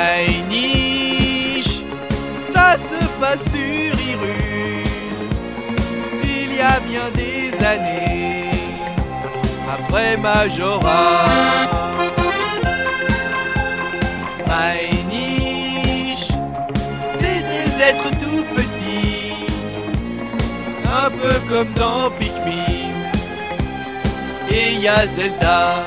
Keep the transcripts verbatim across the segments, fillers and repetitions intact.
My niche, ça se passe sur Hyrule, il y a bien des années, après Majora. My niche, c'est des êtres tout petits, un peu comme dans Pikmin, et y a Zelda.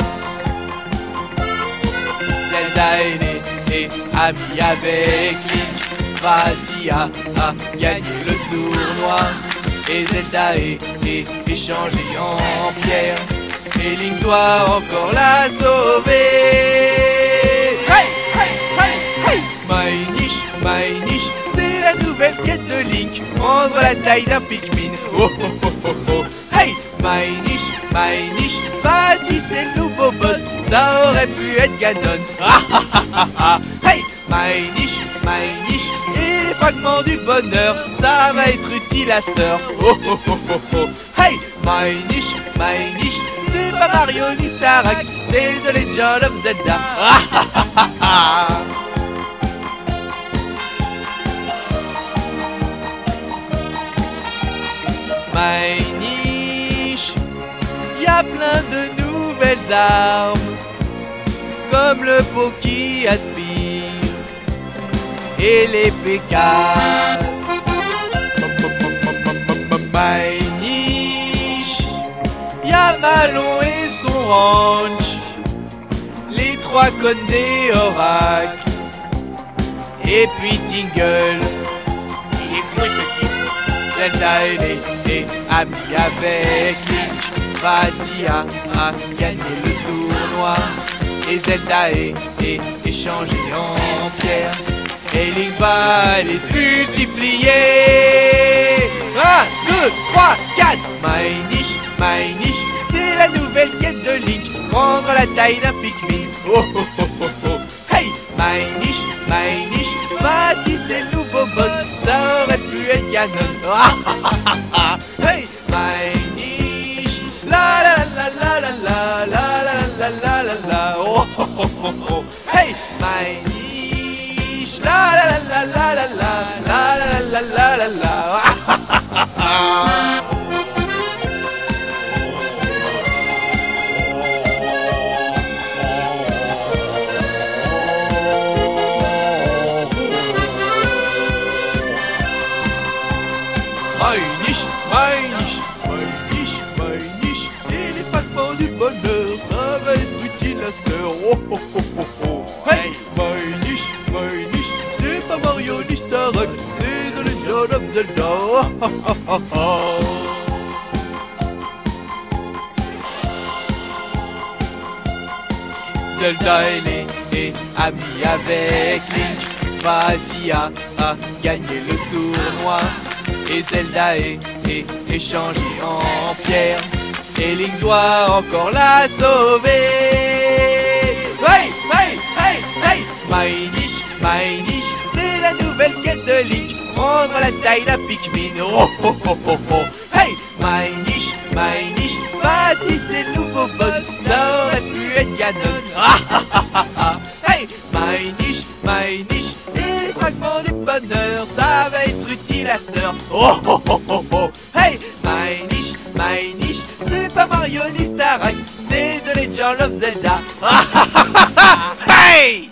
Zelda est née et amie avec Link. Vatia a gagné le tournoi et Zelda est, est échangée en pierre. Et Link doit encore la sauver. Hey, hey, hey, hey. My niche, my niche, c'est la nouvelle quête de Link. Prendre la taille d'un Pikmin. Oh oh oh oh oh. Hey, my niche, my niche, Patty c'est le nouveau boss. Ça aurait pu être Ganon. Ah ah ah ah ah. Hey, my niche, my niche, et les fragments du bonheur, ça va être utile à cette heure. Oh oh oh oh oh. Hey, my niche, my niche, c'est pas Mario ni Starak, c'est The Legend of Zelda. Ah ah ah ah ah. My niche, y a plein de nouvelles armes, comme le pot qui aspire et les P quatre. My niche, y'a Malon et son ranch, les trois connes des Orac, et puis Tingle. Il est fou ce type. Zelda est née et amie avec Link. Vatia a gagné le tournoi et Zelda est, est échangée en pierre. Et Link va les multiplier. Un, deux, trois, quatre. My niche, my niche, c'est la nouvelle quête de Link. Prendre la taille d'un Pikmin. Oh oh oh oh oh. Hey, my niche, my niche, Patty c'est le nouveau boss. Ça aurait pu être Ganon. Ah ah ah ah. Hey, my niche, la la la la la la la la la la la. Oh oh oh oh oh. Hey, my niche, la la la la la la la la la la la la. Ah ah ah ah. My niche, my niche, my niche, my niche, et les fragments du bonheur, ça va être utile à cette heure. Oh oh oh oh oh. Hey, my niche, my niche, c'est pas Mario ni Starak, c'est The Legend of Zelda. Oh oh oh oh oh. Zelda est née et amie avec Link. Vatia a gagné le tournoi et Zelda est, est échangée en pierre. Et Link doit encore la sauver. Hey, hey, hey, hey. My niche, my niche, c'est la nouvelle quête de Link. Prendre la taille d'un Pikmin. Oh oh oh oh oh. Hey, my niche, my niche, Patty c'est le nouveau boss. Ça aurait pu être Ganon. Ah ah ah ah ah. Hey, my niche, my niche, et les fragments du bonheur, ça va être utile à cette heure. Oh oh oh oh oh. Hey, my niche, my niche, c'est pas Mario ni Starak, c'est The Legend of Zelda. Ah ah ah ah. Hey.